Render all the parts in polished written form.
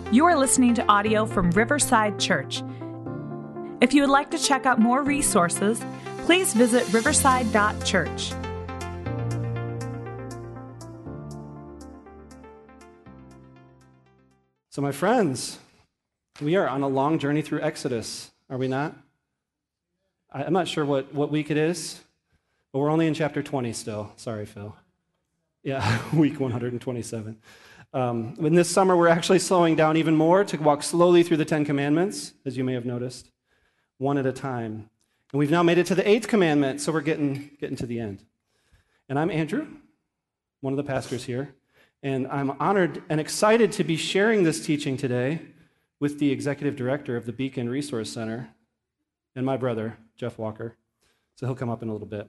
You are listening to audio from Riverside Church. If you would like to check out more resources, please visit riverside.church. So my friends, we are on a long journey through Exodus, are we not? I'm not sure what week it is, but we're only in chapter 20 still. Sorry, Phil. Yeah, week 127. In this summer, we're actually slowing down even more to walk slowly through the Ten Commandments, as you may have noticed, one at a time. And we've now made it to the 8th commandment, so we're getting to the end. And I'm Andrew, one of the pastors here, and I'm honored and excited to be sharing this teaching today with the executive director of the Beacon Resource Center and my brother, Jeff Walker. So he'll come up in a little bit.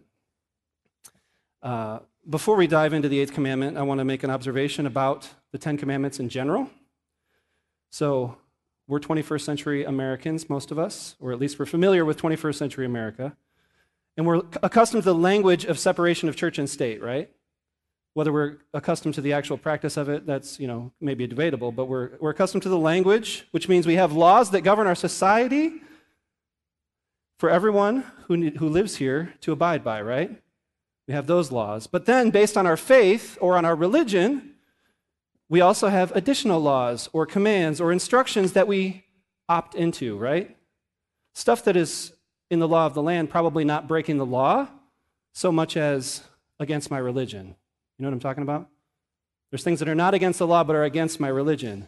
Before we dive into the 8th commandment, I want to make an observation about the 10 commandments in general. So we're 21st century Americans, most of us, or at least we're familiar with 21st century America, and we're accustomed to the language of separation of church and state, right? Whether we're accustomed to the actual practice of it, that's, maybe debatable, but we're accustomed to the language, which means we have laws that govern our society for everyone who lives here to abide by, right? We have those laws. But then, based on our faith or on our religion, we also have additional laws or commands or instructions that we opt into, right? Stuff that is in the law of the land, probably not breaking the law so much as against my religion. You know what I'm talking about? There's things that are not against the law but are against my religion.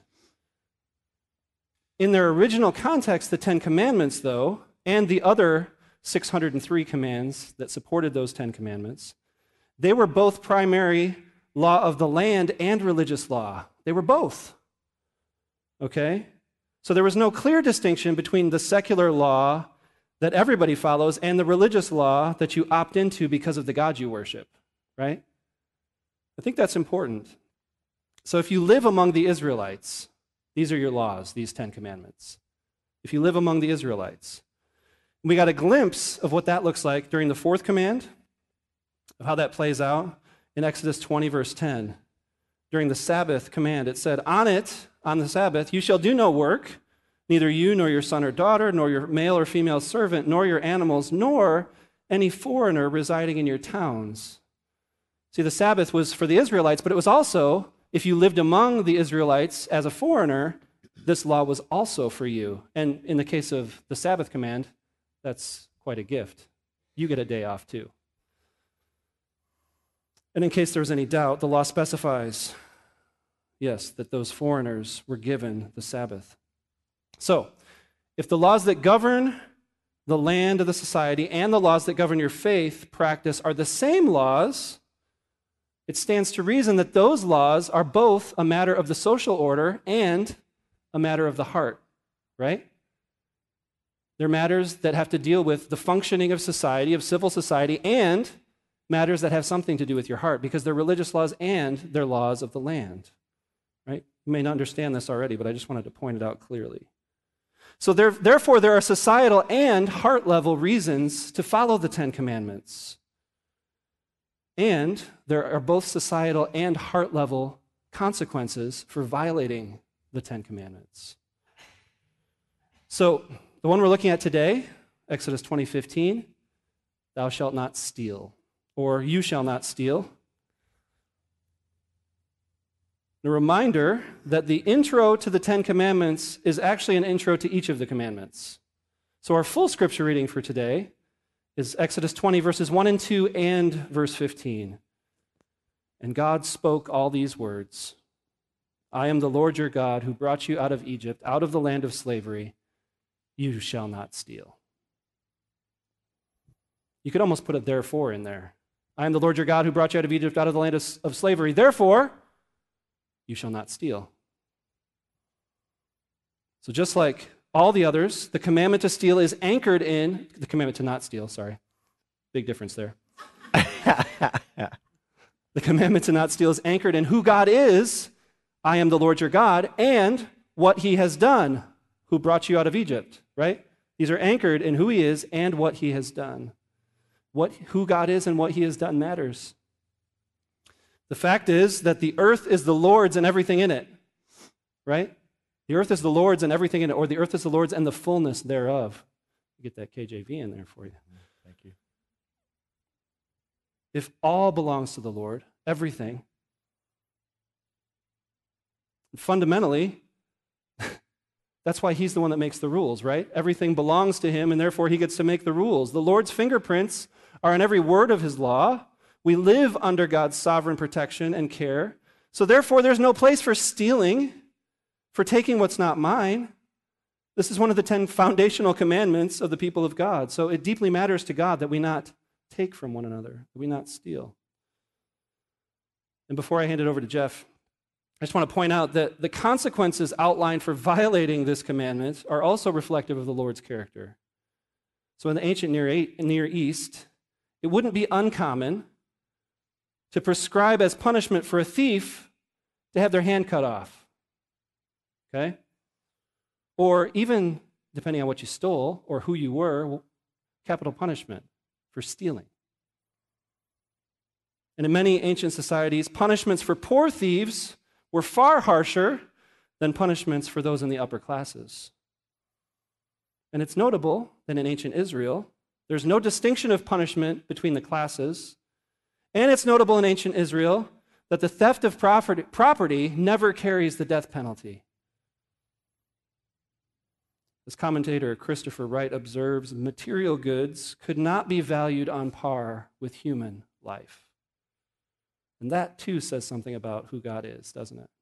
In their original context, the 10 Commandments, though, and the other 603 commands that supported those 10 commandments, they were both primary law of the land and religious law. They were both. Okay? So there was no clear distinction between the secular law that everybody follows and the religious law that you opt into because of the God you worship, right? I think that's important. So if you live among the Israelites, these are your laws, these 10 commandments. If you live among the Israelites, we got a glimpse of what that looks like during the 4th command, of how that plays out in Exodus 20, verse 10. During the Sabbath command, it said, on the Sabbath, you shall do no work, neither you nor your son or daughter, nor your male or female servant, nor your animals, nor any foreigner residing in your towns. See, the Sabbath was for the Israelites, but it was also, if you lived among the Israelites as a foreigner, this law was also for you. And in the case of the Sabbath command, that's quite a gift. You get a day off too. And in case there's any doubt, the law specifies, yes, that those foreigners were given the Sabbath. So, if the laws that govern the land of the society and the laws that govern your faith practice are the same laws, it stands to reason that those laws are both a matter of the social order and a matter of the heart, right? They're matters that have to deal with the functioning of society, of civil society, and matters that have something to do with your heart, because they're religious laws and they're laws of the land, right? You may not understand this already, but I just wanted to point it out clearly. So therefore, there are societal and heart-level reasons to follow the 10 Commandments. And there are both societal and heart-level consequences for violating the 10 Commandments. So the one we're looking at today, Exodus 20:15, thou shalt not steal, or you shall not steal. A reminder that the intro to the 10 Commandments is actually an intro to each of the commandments. So our full scripture reading for today is Exodus 20, verses 1 and 2, and verse 15. And God spoke all these words, I am the Lord your God who brought you out of Egypt, out of the land of slavery. You shall not steal. You could almost put a therefore in there. I am the Lord your God who brought you out of Egypt, out of the land of slavery. Therefore, you shall not steal. So just like all the others, the commandment to steal is anchored in, the commandment to not steal, sorry. Big difference there. The commandment to not steal is anchored in who God is, I am the Lord your God, and what he has done, who brought you out of Egypt, right? These are anchored in who he is and what he has done. Who God is and what he has done matters. The fact is that the earth is the Lord's and everything in it, right? The earth is the Lord's and everything in it, or the earth is the Lord's and the fullness thereof. Get that KJV in there for you. Thank you. If all belongs to the Lord, everything, fundamentally, that's why he's the one that makes the rules, right? Everything belongs to him, and therefore he gets to make the rules. The Lord's fingerprints are in every word of his law. We live under God's sovereign protection and care. So therefore, there's no place for stealing, for taking what's not mine. This is one of the 10 foundational commandments of the people of God. So it deeply matters to God that we not take from one another, that we not steal. And before I hand it over to Jeff, I just want to point out that the consequences outlined for violating this commandment are also reflective of the Lord's character. So in the ancient Near East, it wouldn't be uncommon to prescribe as punishment for a thief to have their hand cut off. Okay? Or even, depending on what you stole or who you were, capital punishment for stealing. And in many ancient societies, punishments for poor thieves were far harsher than punishments for those in the upper classes. And it's notable that in ancient Israel, there's no distinction of punishment between the classes. And it's notable in ancient Israel that the theft of property never carries the death penalty. As commentator Christopher Wright observes, material goods could not be valued on par with human life. And that too says something about who God is, doesn't it?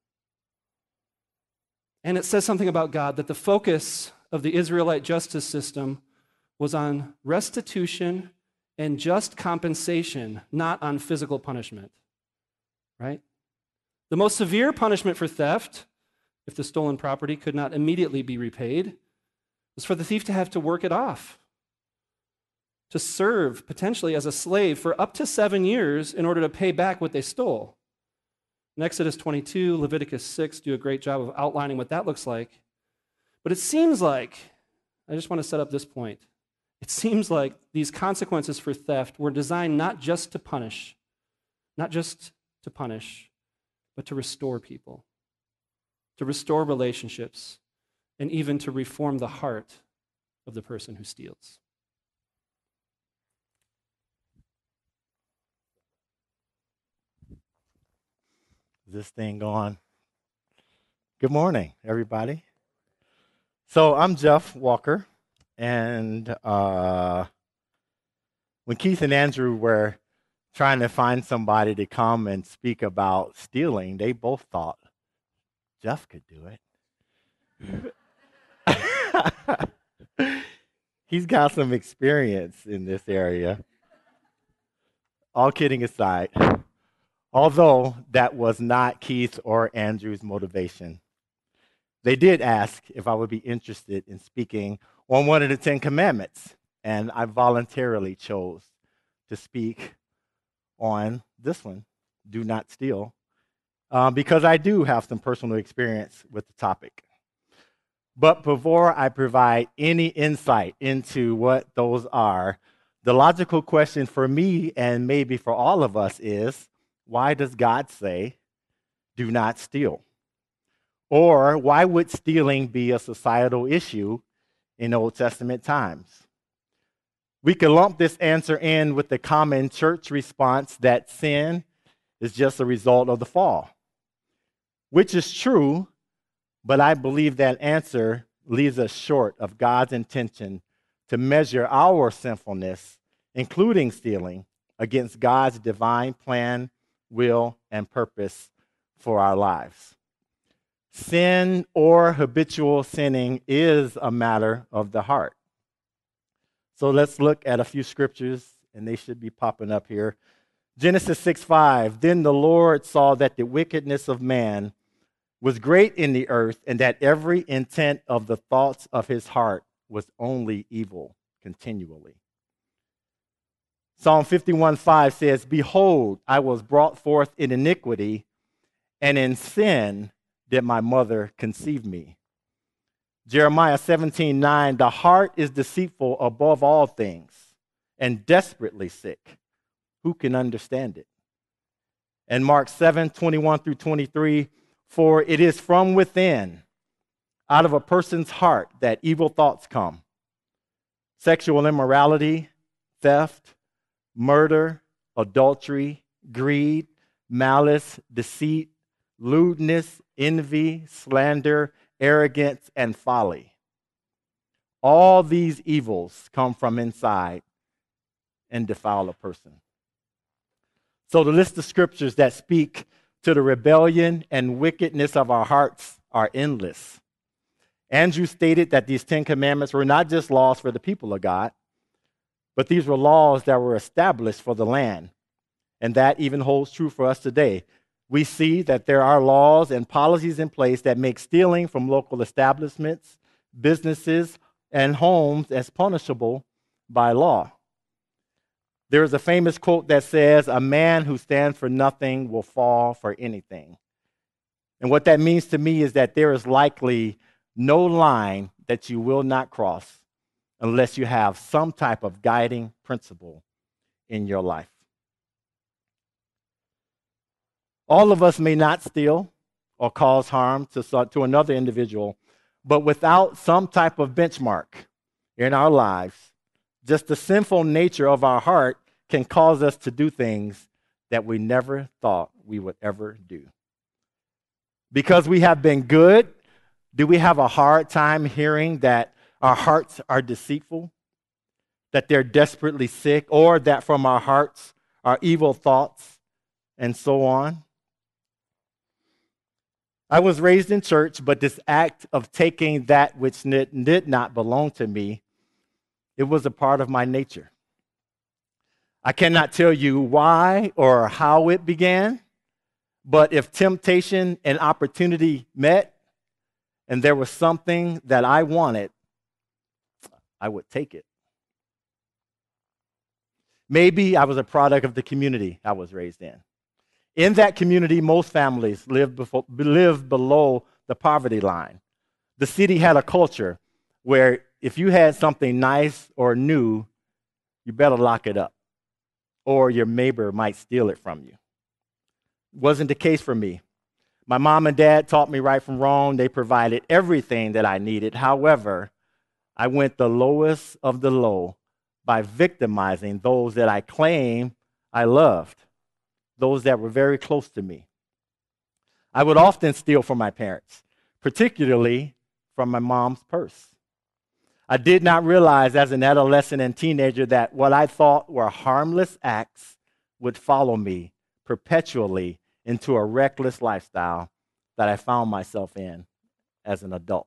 And it says something about God that the focus of the Israelite justice system was on restitution and just compensation, not on physical punishment. Right? The most severe punishment for theft, if the stolen property could not immediately be repaid, was for the thief to have to work it off, to serve potentially as a slave for up to 7 years in order to pay back what they stole. In Exodus 22, Leviticus 6 do a great job of outlining what that looks like. But it seems like, I just want to set up this point, it seems like these consequences for theft were designed not just to punish, but to restore people, to restore relationships, and even to reform the heart of the person who steals. Is this thing going? Good morning, everybody. So I'm Jeff Walker, and when Keith and Andrew were trying to find somebody to come and speak about stealing, they both thought Jeff could do it. He's got some experience in this area. All kidding aside, although that was not Keith or Andrew's motivation, they did ask if I would be interested in speaking on one of the 10 commandments, and I voluntarily chose to speak on this one, do not steal, because I do have some personal experience with the topic. But before I provide any insight into what those are, the logical question for me and maybe for all of us is, why does God say, do not steal? Or why would stealing be a societal issue in Old Testament times? We can lump this answer in with the common church response that sin is just a result of the fall, which is true. But I believe that answer leaves us short of God's intention to measure our sinfulness, including stealing, against God's divine plan, will, and purpose for our lives. Sin or habitual sinning is a matter of the heart. So let's look at a few scriptures, and they should be popping up here. Genesis 6:5, then the Lord saw that the wickedness of man was great in the earth, and that every intent of the thoughts of his heart was only evil continually. Psalm 51:5 says, behold, I was brought forth in iniquity, and in sin did my mother conceive me. Jeremiah 17:9, the heart is deceitful above all things, and desperately sick. Who can understand it? And Mark 7:21 through 23, for it is from within, out of a person's heart that evil thoughts come: sexual immorality, theft, murder, adultery, greed, malice, deceit, lewdness, envy, slander, arrogance, and folly. All these evils come from inside and defile a person. So the list of scriptures that speak to the rebellion and wickedness of our hearts are endless. Andrew stated that these 10 commandments were not just laws for the people of God, but these were laws that were established for the land. And that even holds true for us today. We see that there are laws and policies in place that make stealing from local establishments, businesses, and homes as punishable by law. There is a famous quote that says, "A man who stands for nothing will fall for anything." And what that means to me is that there is likely no line that you will not cross unless you have some type of guiding principle in your life. All of us may not steal or cause harm to another individual, but without some type of benchmark in our lives, just the sinful nature of our heart can cause us to do things that we never thought we would ever do. Because we have been good, do we have a hard time hearing that our hearts are deceitful, that they're desperately sick, or that from our hearts are evil thoughts, and so on? I was raised in church, but this act of taking that which did not belong to me, it was a part of my nature. I cannot tell you why or how it began, but if temptation and opportunity met and there was something that I wanted, I would take it. Maybe I was a product of the community I was raised in. In that community, most families lived below the poverty line. The city had a culture where if you had something nice or new, you better lock it up, or your neighbor might steal it from you. Wasn't the case for me. My mom and dad taught me right from wrong. They provided everything that I needed. However, I went the lowest of the low by victimizing those that I claimed I loved, those that were very close to me. I would often steal from my parents, particularly from my mom's purse. I did not realize as an adolescent and teenager that what I thought were harmless acts would follow me perpetually into a reckless lifestyle that I found myself in as an adult.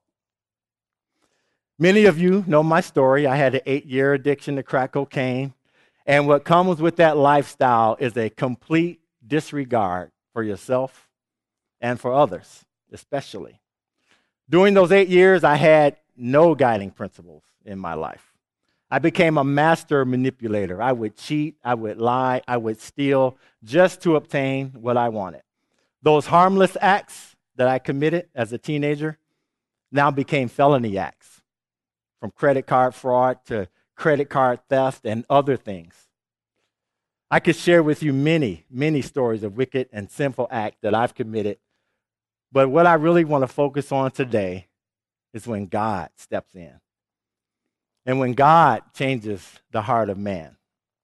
Many of you know my story. I had an 8-year addiction to crack cocaine, and what comes with that lifestyle is a complete disregard for yourself and for others, especially. During those 8 years, I had no guiding principles in my life. I became a master manipulator. I would cheat, I would lie, I would steal just to obtain what I wanted. Those harmless acts that I committed as a teenager now became felony acts, from credit card fraud to credit card theft and other things. I could share with you many, many stories of wicked and sinful acts that I've committed, but what I really want to focus on today is when God steps in and when God changes the heart of man.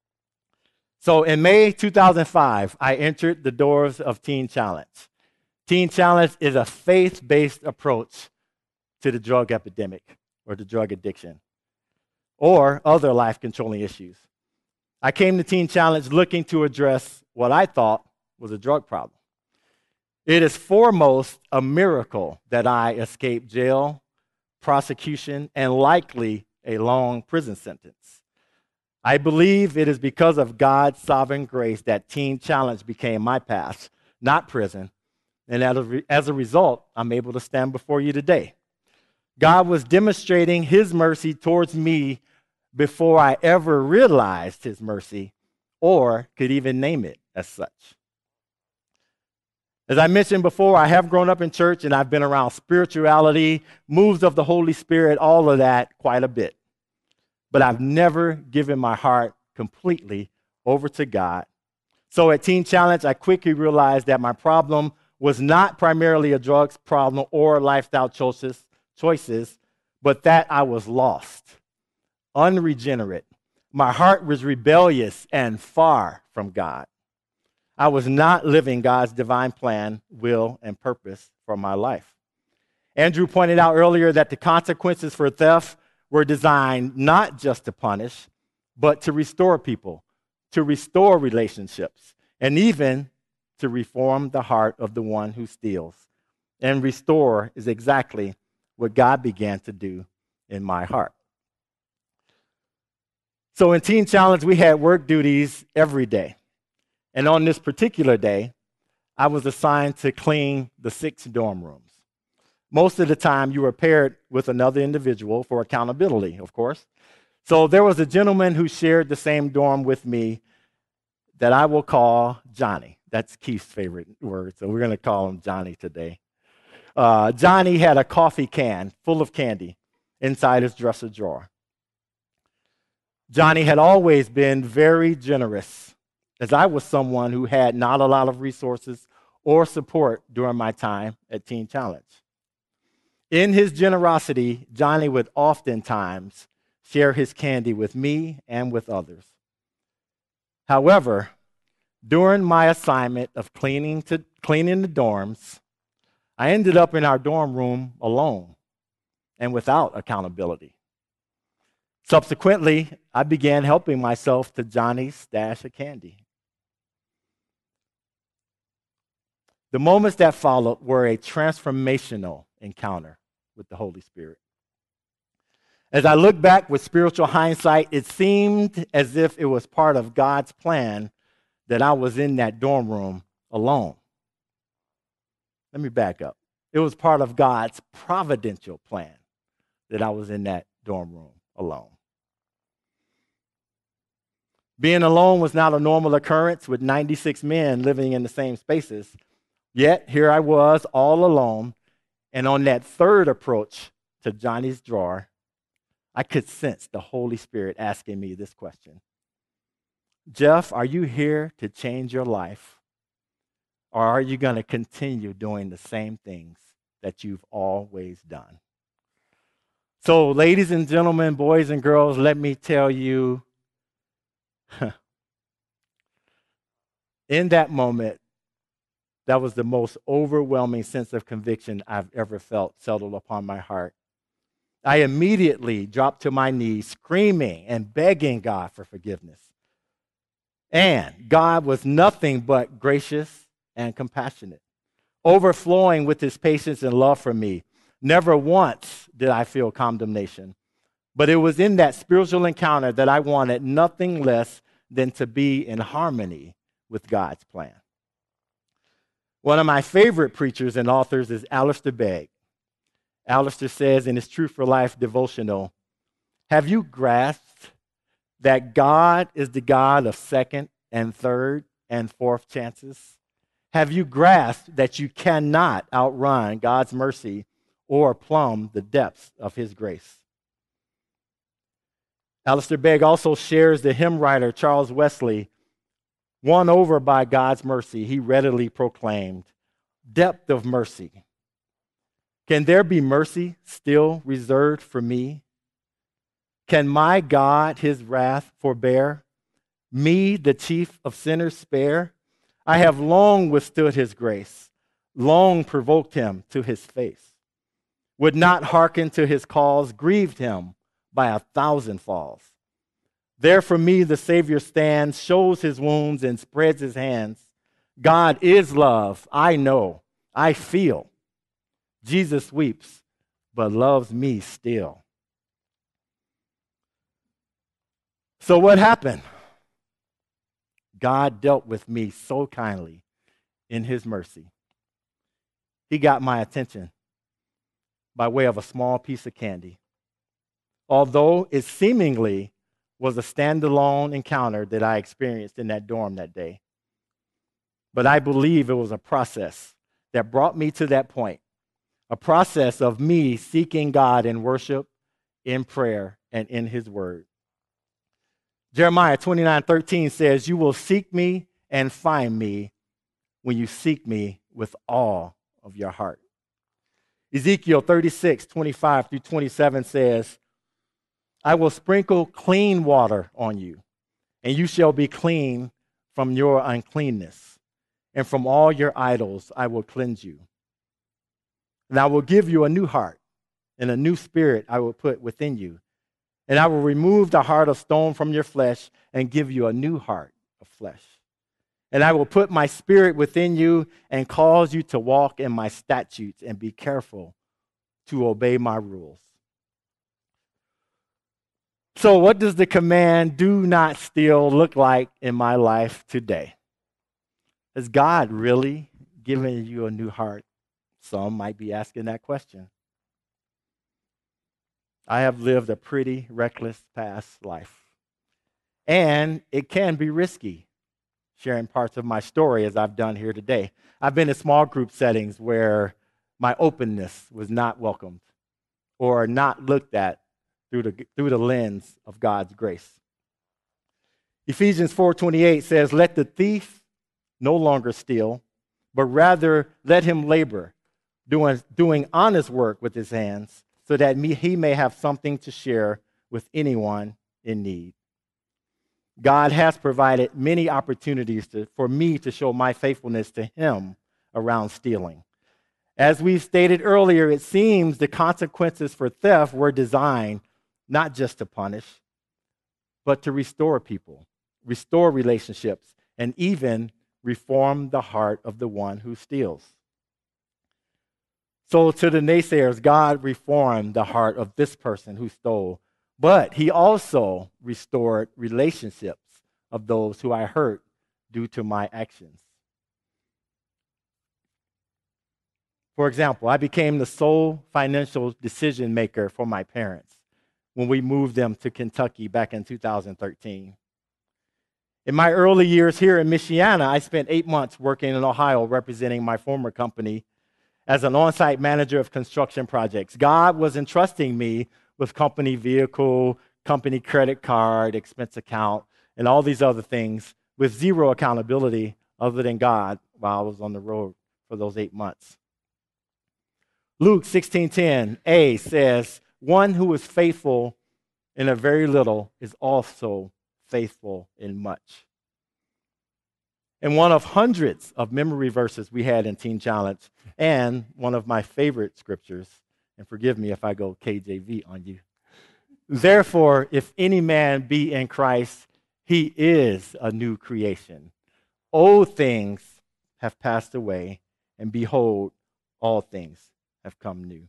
So in May 2005, I entered the doors of Teen Challenge. Teen Challenge is a faith-based approach to the drug epidemic or the drug addiction or other life-controlling issues. I came to Teen Challenge looking to address what I thought was a drug problem. It is foremost a miracle that I escaped jail, prosecution, and likely a long prison sentence. I believe it is because of God's sovereign grace that Teen Challenge became my path, not prison. And as a result, I'm able to stand before you today. God was demonstrating his mercy towards me before I ever realized his mercy or could even name it as such. As I mentioned before, I have grown up in church and I've been around spirituality, moves of the Holy Spirit, all of that quite a bit. But I've never given my heart completely over to God. So at Teen Challenge, I quickly realized that my problem was not primarily a drugs problem or lifestyle choices, choices, but that I was lost, unregenerate. My heart was rebellious and far from God. I was not living God's divine plan, will, and purpose for my life. Andrew pointed out earlier that the consequences for theft were designed not just to punish, but to restore people, to restore relationships, and even to reform the heart of the one who steals. And restore is exactly what God began to do in my heart. So in Teen Challenge, we had work duties every day. And on this particular day, I was assigned to clean the 6 dorm rooms. Most of the time, you were paired with another individual for accountability, of course. So there was a gentleman who shared the same dorm with me that I will call Johnny. That's Keith's favorite word, so we're going to call him Johnny today. Johnny had a coffee can full of candy inside his dresser drawer. Johnny had always been very generous, as I was someone who had not a lot of resources or support during my time at Teen Challenge. In his generosity, Johnny would oftentimes share his candy with me and with others. However, during my assignment of cleaning the dorms, I ended up in our dorm room alone and without accountability. Subsequently, I began helping myself to Johnny's stash of candy. The moments that followed were a transformational encounter with the Holy Spirit. As I look back with spiritual hindsight, it seemed as if it was part of God's plan that I was in that dorm room alone. Let me back up. It was part of God's providential plan that I was in that dorm room alone. Being alone was not a normal occurrence with 96 men living in the same spaces. Yet, here I was all alone, and on that third approach to Johnny's drawer, I could sense the Holy Spirit asking me this question. Jeff, are you here to change your life? Or are you going to continue doing the same things that you've always done? So, ladies and gentlemen, boys and girls, let me tell you, in that moment, that was the most overwhelming sense of conviction I've ever felt settled upon my heart. I immediately dropped to my knees, screaming and begging God for forgiveness. And God was nothing but gracious and compassionate, overflowing with his patience and love for me. Never once did I feel condemnation. But it was in that spiritual encounter that I wanted nothing less than to be in harmony with God's plan. One of my favorite preachers and authors is Alistair Begg. Alistair says in his Truth for Life devotional, have you grasped that God is the God of second and third and fourth chances? Have you grasped that you cannot outrun God's mercy or plumb the depths of his grace? Alistair Begg also shares the hymn writer Charles Wesley, won over by God's mercy, he readily proclaimed, depth of mercy. Can there be mercy still reserved for me? Can my God his wrath forbear? Me, the chief of sinners, spare? I have long withstood his grace, long provoked him to his face. Would not hearken to his calls, grieved him by 1,000 falls. There for me the Savior stands, shows his wounds and spreads his hands. God is love, I know, I feel. Jesus weeps, but loves me still. So what happened? God dealt with me so kindly in his mercy. He got my attention by way of a small piece of candy. Although it seemingly was a standalone encounter that I experienced in that dorm that day. But I believe it was a process that brought me to that point. A process of me seeking God in worship, in prayer, and in his word. Jeremiah 29:13 says, you will seek me and find me when you seek me with all of your heart. Ezekiel 36:25 through 27 says, I will sprinkle clean water on you, and you shall be clean from your uncleanness, and from all your idols I will cleanse you. And I will give you a new heart, and a new spirit I will put within you. And I will remove the heart of stone from your flesh and give you a new heart of flesh. And I will put my spirit within you and cause you to walk in my statutes and be careful to obey my rules. So, what does the command, do not steal, look like in my life today? Has God really given you a new heart? Some might be asking that question. I have lived a pretty reckless past life. And it can be risky, sharing parts of my story as I've done here today. I've been in small group settings where my openness was not welcomed or not looked at through the lens of God's grace. Ephesians 4:28 says, let the thief no longer steal, but rather let him labor, doing honest work with his hands, so that he may have something to share with anyone in need. God has provided many opportunities for me to show my faithfulness to him around stealing. As we stated earlier, it seems the consequences for theft were designed not just to punish, but to restore people, restore relationships, and even reform the heart of the one who steals. So to the naysayers, God reformed the heart of this person who stole, but he also restored relationships of those who I hurt due to my actions. For example, I became the sole financial decision maker for my parents when we moved them to Kentucky back in 2013. In my early years here in Michiana, I spent 8 months working in Ohio representing my former company as an on-site manager of construction projects. God was entrusting me with company vehicle, company credit card, expense account, and all these other things with zero accountability other than God while I was on the road for those 8 months. Luke 16:10a says, one who is faithful in a very little is also faithful in much. And one of hundreds of memory verses we had in Teen Challenge, and one of my favorite scriptures, and forgive me if I go KJV on you. Therefore, if any man be in Christ, he is a new creation. Old things have passed away, and behold, all things have come new.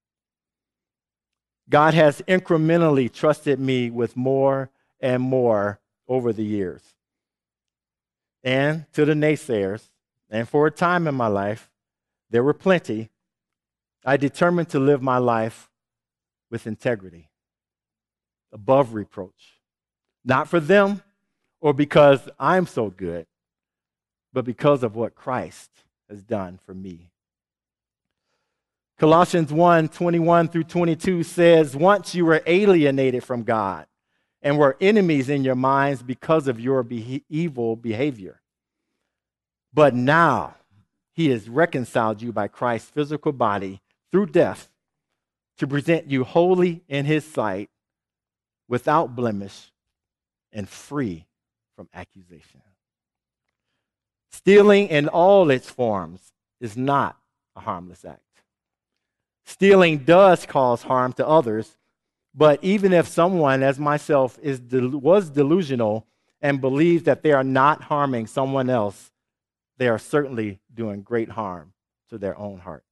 God has incrementally trusted me with more and more over the years. And to the naysayers, and for a time in my life, there were plenty, I determined to live my life with integrity, above reproach. Not for them or because I'm so good, but because of what Christ has done for me. Colossians 1:21 through 22 says, once you were alienated from God and were enemies in your minds because of your evil behavior. But now he has reconciled you by Christ's physical body through death to present you holy in his sight, without blemish, and free from accusation. Stealing in all its forms is not a harmless act. Stealing does cause harm to others, but even if someone, as myself, was delusional and believes that they are not harming someone else, they are certainly doing great harm to their own heart.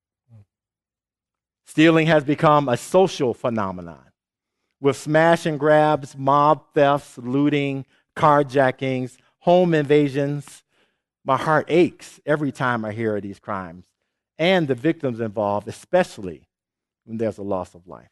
Stealing has become a social phenomenon with smash and grabs, mob thefts, looting, carjackings, home invasions. My heart aches every time I hear of these crimes and the victims involved, especially when there's a loss of life.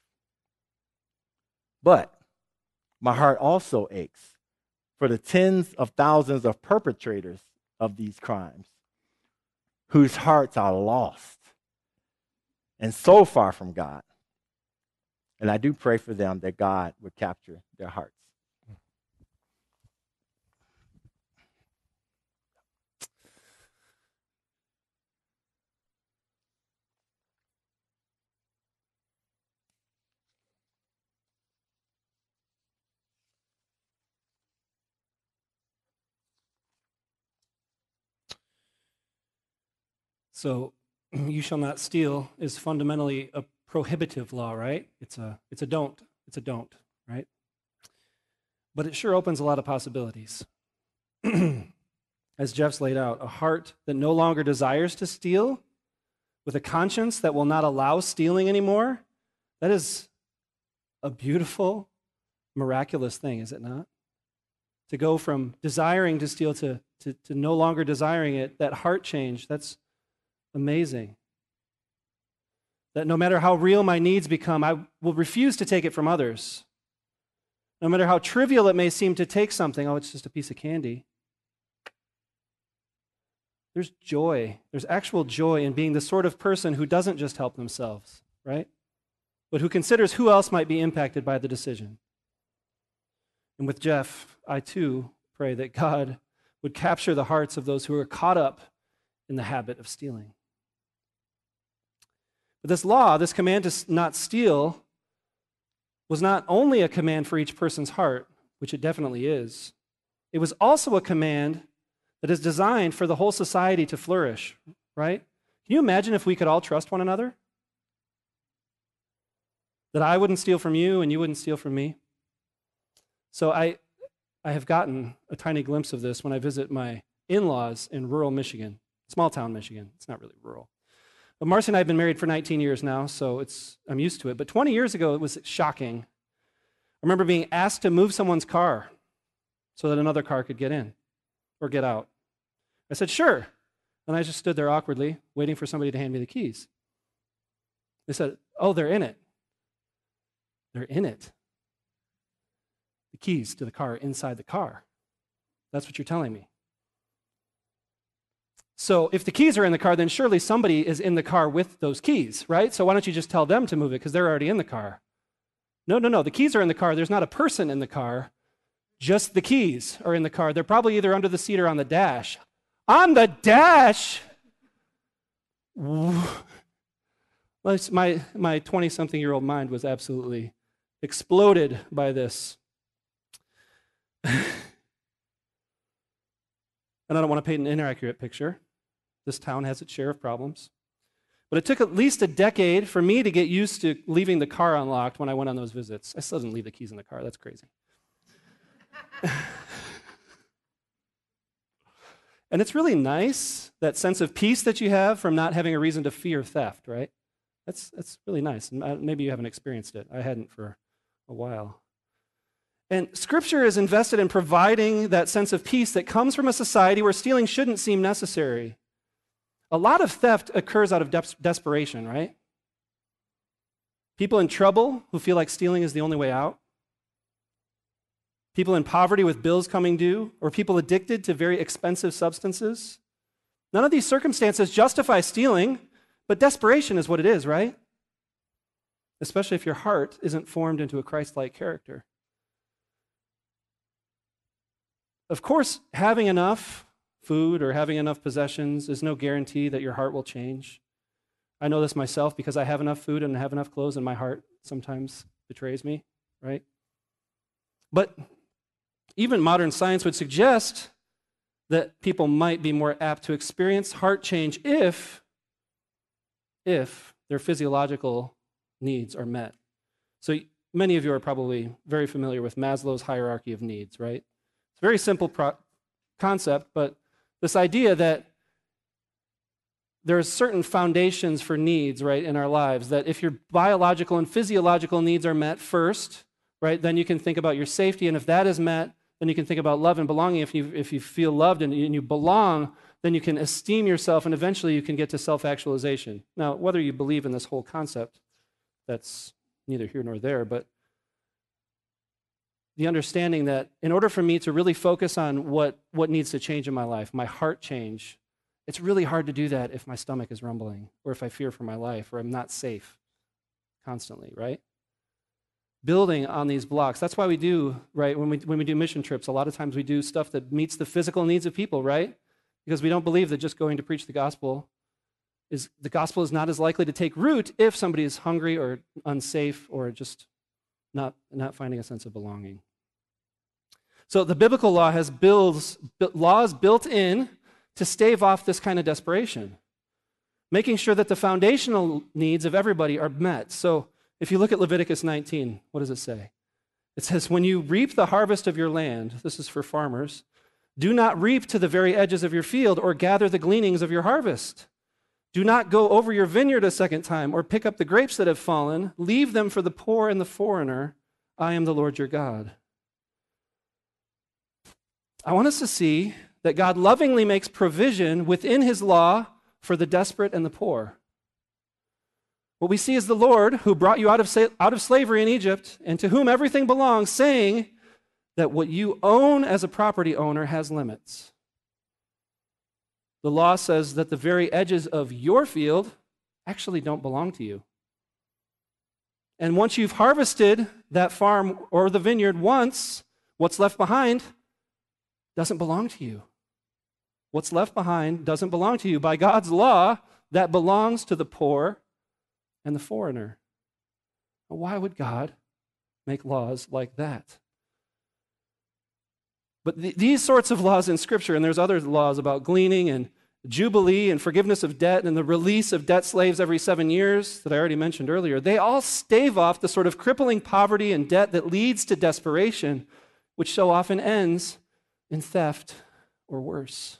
But my heart also aches for the tens of thousands of perpetrators of these crimes whose hearts are lost and so far from God. And I do pray for them that God would capture their hearts. So, you shall not steal is fundamentally a prohibitive law, right? It's a don't. It's a don't, right? But it sure opens a lot of possibilities. As Jeff's laid out, a heart that no longer desires to steal, with a conscience that will not allow stealing anymore, that is a beautiful, miraculous thing, is it not? To go from desiring to steal to no longer desiring it, that heart change, that's amazing. That no matter how real my needs become, I will refuse to take it from others. No matter how trivial it may seem to take something, oh, it's just a piece of candy. There's joy. There's actual joy in being the sort of person who doesn't just help themselves, right? But who considers who else might be impacted by the decision. And with Jeff, I too pray that God would capture the hearts of those who are caught up in the habit of stealing. But this law, this command to not steal, was not only a command for each person's heart, which it definitely is. It was also a command that is designed for the whole society to flourish, right? Can you imagine if we could all trust one another? That I wouldn't steal from you and you wouldn't steal from me? So I have gotten a tiny glimpse of this when I visit my in-laws in rural Michigan, small town Michigan. It's not really rural. But Marcy and I have been married for 19 years now, so I'm used to it. But 20 years ago, it was shocking. I remember being asked to move someone's car so that another car could get in or get out. I said, sure. And I just stood there awkwardly, waiting for somebody to hand me the keys. They said, oh, they're in it. They're in it. The keys to the car are inside the car. That's what you're telling me. So if the keys are in the car, then surely somebody is in the car with those keys, right? So why don't you just tell them to move it because they're already in the car? No. The keys are in the car. There's not a person in the car. Just the keys are in the car. They're probably either under the seat or on the dash. On the dash? My 20-something-year-old mind was absolutely exploded by this. And I don't want to paint an inaccurate picture. This town has its share of problems. But it took at least a decade for me to get used to leaving the car unlocked when I went on those visits. I still didn't leave the keys in the car. That's crazy. And it's really nice, that sense of peace that you have from not having a reason to fear theft, right? That's really nice. And maybe you haven't experienced it. I hadn't for a while. And Scripture is invested in providing that sense of peace that comes from a society where stealing shouldn't seem necessary. A lot of theft occurs out of desperation, right? People in trouble who feel like stealing is the only way out. People in poverty with bills coming due, or people addicted to very expensive substances. None of these circumstances justify stealing, but desperation is what it is, right? Especially if your heart isn't formed into a Christ-like character. Of course, having enough food or having enough possessions is no guarantee that your heart will change. I know this myself because I have enough food and I have enough clothes and my heart sometimes betrays me, right? But even modern science would suggest that people might be more apt to experience heart change if their physiological needs are met. So many of you are probably very familiar with Maslow's hierarchy of needs, right? It's a very simple concept, but this idea that there are certain foundations for needs, right, in our lives, that if your biological and physiological needs are met first, right, then you can think about your safety, and if that is met, then you can think about love and belonging. If you feel loved and you belong, then you can esteem yourself, and eventually you can get to self-actualization. Now, whether you believe in this whole concept, that's neither here nor there, but the understanding that in order for me to really focus on what needs to change in my life, my heart change, it's really hard to do that if my stomach is rumbling, or if I fear for my life, or I'm not safe constantly, right? Building on these blocks. That's why we do, right, when we do mission trips, a lot of times we do stuff that meets the physical needs of people, right? Because we don't believe that just going to preach the gospel is not as likely to take root if somebody is hungry or unsafe or just not finding a sense of belonging. So the biblical law has laws built in to stave off this kind of desperation. making sure that the foundational needs of everybody are met. So if you look at Leviticus 19, what does it say? It says, when you reap the harvest of your land, this is for farmers, do not reap to the very edges of your field or gather the gleanings of your harvest. Do not go over your vineyard a second time or pick up the grapes that have fallen. Leave them for the poor and the foreigner. I am the Lord your God. I want us to see that God lovingly makes provision within his law for the desperate and the poor. What we see is the Lord who brought you out of slavery in Egypt and to whom everything belongs, saying that what you own as a property owner has limits. The law says that the very edges of your field actually don't belong to you. And once you've harvested that farm or the vineyard once, what's left behind doesn't belong to you. What's left behind doesn't belong to you. By God's law, that belongs to the poor and the foreigner. Why would God make laws like that? But these sorts of laws in Scripture, and there's other laws about gleaning and jubilee and forgiveness of debt and the release of debt slaves every 7 years that I already mentioned earlier, they all stave off the sort of crippling poverty and debt that leads to desperation, which so often ends in theft or worse.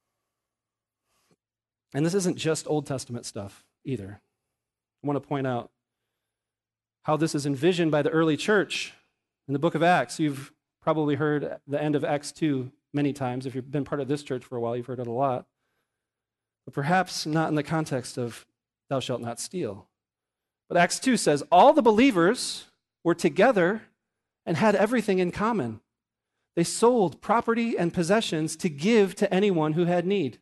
And this isn't just Old Testament stuff either. I want to point out how this is envisioned by the early church in the book of Acts. You've probably heard the end of Acts 2 many times. If you've been part of this church for a while, you've heard it a lot. But perhaps not in the context of thou shalt not steal. But Acts 2 says, all the believers were together and had everything in common. They sold property and possessions to give to anyone who had need.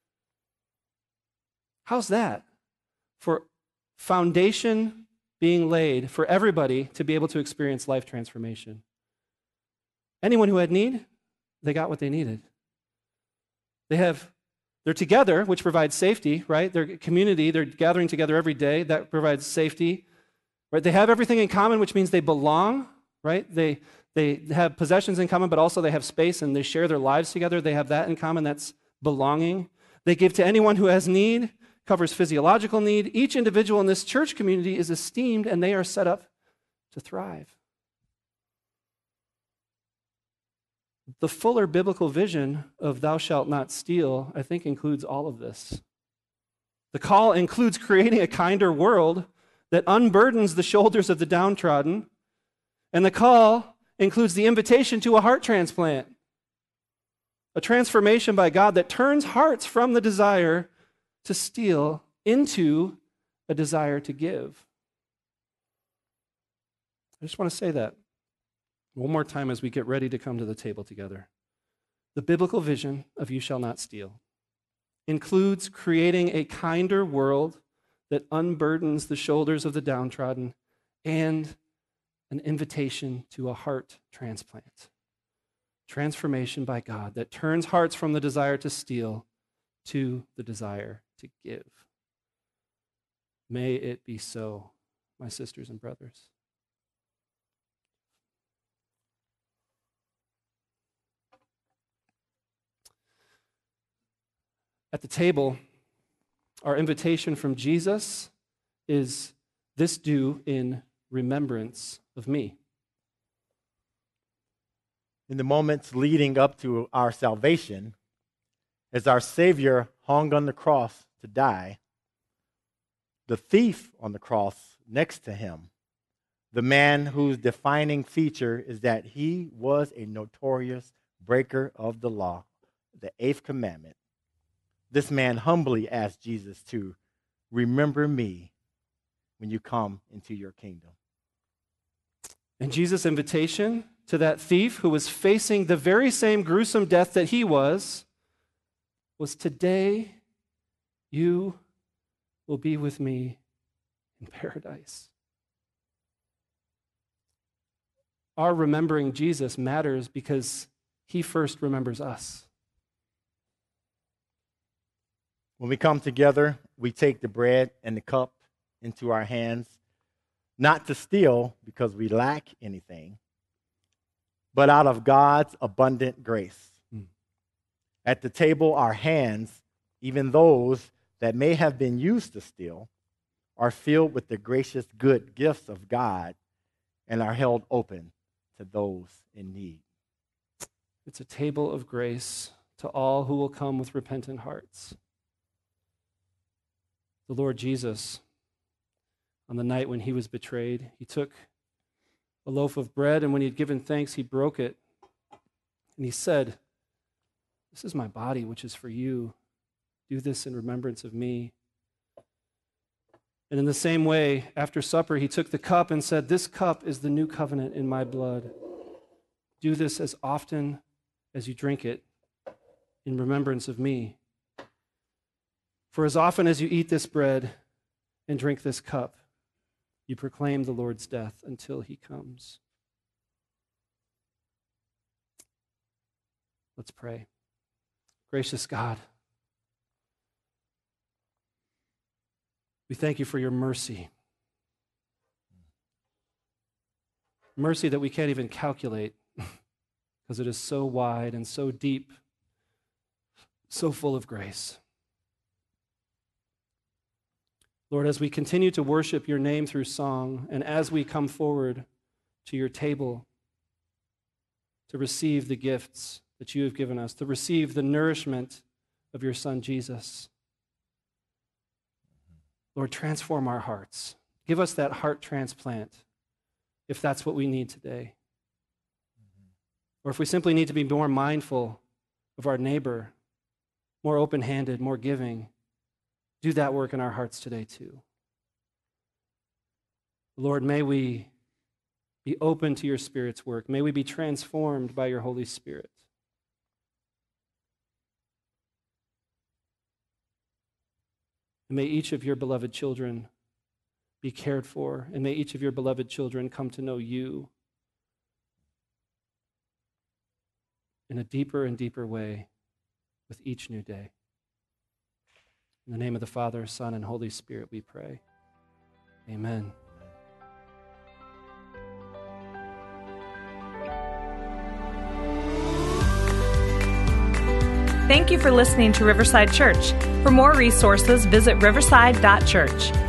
How's that? For foundation being laid for everybody to be able to experience life transformation. Anyone who had need, they got what they needed. They're together, which provides safety, right? They're community, they're gathering together every day, that provides safety. Right? They have everything in common, which means they belong, right? They have possessions in common, but also they have space and they share their lives together. They have that in common, that's belonging. They give to anyone who has need, covers physiological need. Each individual in this church community is esteemed and they are set up to thrive. The fuller biblical vision of thou shalt not steal, I think, includes all of this. The call includes creating a kinder world that unburdens the shoulders of the downtrodden, and the call includes the invitation to a heart transplant, a transformation by God that turns hearts from the desire to steal into a desire to give. I just want to say that one more time as we get ready to come to the table together. The biblical vision of you shall not steal includes creating a kinder world that unburdens the shoulders of the downtrodden and an invitation to a heart transplant. Transformation by God that turns hearts from the desire to steal to the desire to give. May it be so, my sisters and brothers. At the table, our invitation from Jesus is this do in remembrance of me. In the moments leading up to our salvation, as our Savior hung on the cross to die, the thief on the cross next to him, the man whose defining feature is that he was a notorious breaker of the law, the eighth commandment, this man humbly asked Jesus to remember me when you come into your kingdom. And Jesus' invitation to that thief who was facing the very same gruesome death that he was today you will be with me in paradise. Our remembering Jesus matters because he first remembers us. When we come together, we take the bread and the cup into our hands, not to steal because we lack anything, but out of God's abundant grace. At the table, our hands, even those that may have been used to steal are filled with the gracious good gifts of God and are held open to those in need. It's a table of grace to all who will come with repentant hearts. The Lord Jesus, on the night when he was betrayed, he took a loaf of bread, and when he had given thanks, he broke it. And he said, "This is my body, which is for you. Do this in remembrance of me." And in the same way, after supper, he took the cup and said, "This cup is the new covenant in my blood. Do this as often as you drink it in remembrance of me. For as often as you eat this bread and drink this cup, you proclaim the Lord's death until he comes." Let's pray. Gracious God, we thank you for your mercy. Mercy that we can't even calculate because it is so wide and so deep, so full of grace. Lord, as we continue to worship your name through song, and as we come forward to your table to receive the gifts that you have given us, to receive the nourishment of your Son, Jesus, Lord, transform our hearts. Give us that heart transplant, if that's what we need today. Or if we simply need to be more mindful of our neighbor, more open-handed, more giving, do that work in our hearts today too. Lord, may we be open to your Spirit's work. May we be transformed by your Holy Spirit. And may each of your beloved children be cared for, and may each of your beloved children come to know you in a deeper and deeper way with each new day. In the name of the Father, Son, and Holy Spirit, we pray. Amen. Thank you for listening to Riverside Church. For more resources, visit riverside.church.